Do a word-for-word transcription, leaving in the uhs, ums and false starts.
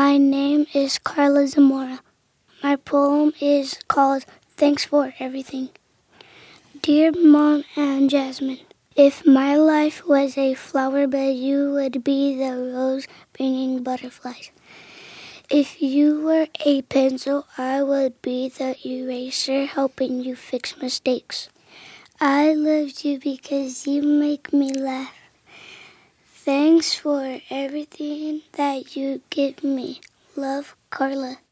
My name is Carla Zamora. My poem is called Thanks for Everything. Dear Mom and Jasmine, if my life was a flower bed, you would be the rose bringing butterflies. If you were a pencil, I would be the eraser helping you fix mistakes. I loved you because you make me laugh. Thanks for everything that you give me. Love, Carla.